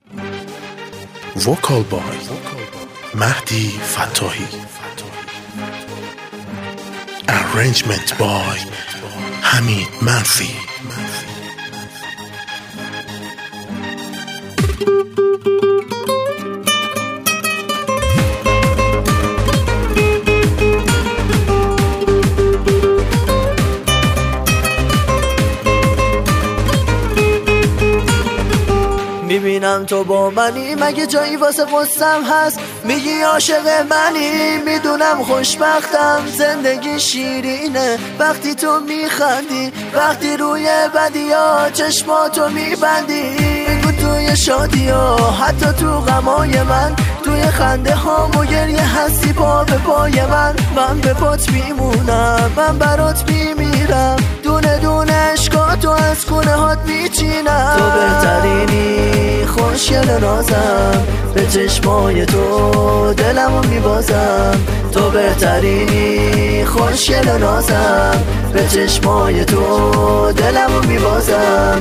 وکال بای مهدی فتاحی. Arrangement by حمید منفی. میبینم تو با منی، مگه جایی واسه قصم هست؟ میگی عاشق منی، میدونم خوشبختم، زندگی شیرینه وقتی تو میخندی، وقتی روی بدیا چشماتو میبندی. بگو توی شادی ها، حتی تو غمای من، توی خنده هام و گریه هستی پا به پای من. من به پات میمونم، من برات میمیرم، دونه دونه عشقاتو از کونه هات میچینم. تو بهترینی، خوشگل نازم، به چشمای تو دلمو میبازم. تو بهترینی، خوشگل نازم، به چشمای تو دلمو میبازم.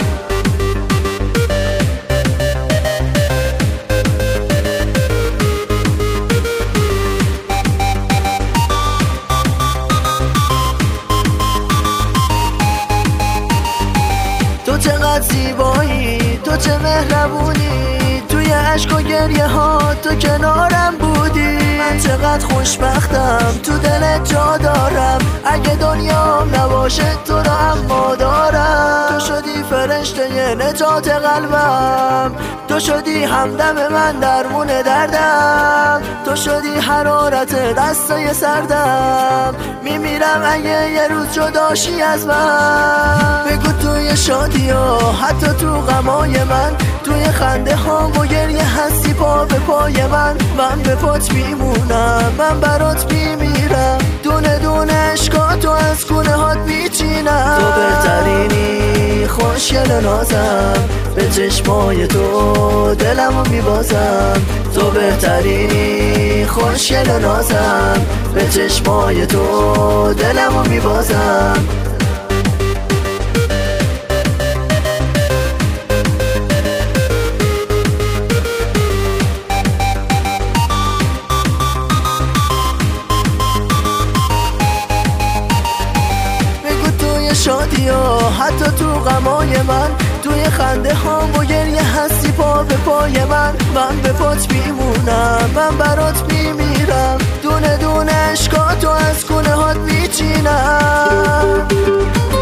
تو چقدر زیبایی، تو چه مهربونی، توی عشق و گریه ها تو کنارم بودی. من چقدر خوشبختم، تو دلت جا دارم، اگه دنیام نباشه تو رو اما دارم. تو شدی فرشته نجات قلبم، تو شدی همدم من درمون دردم، تو شدی حرارت دستای سردم، میمیرم اگه یه روز جداشی از من. بگو توی شادی ها، حتی تو غمای من، توی خنده ها و گریه هستی پا به پای من. من به پات میمونم، من برات میمیرم، دونه دونه عشقاتو از کونه هات میچینم. تو بهترینی، خوشگل نازم، به چشمای تو دلمو میبازم. تو بهترینی، خوشگل نازم، به چشمای تو دلمو میبازم. شادی ها، حتی تو غمای من، توی خنده ها و گریه هستی پا به پای من. من به پات میمونم، من برات میمیرم، دونه دونه عشقاتو از کونه هات میچینم.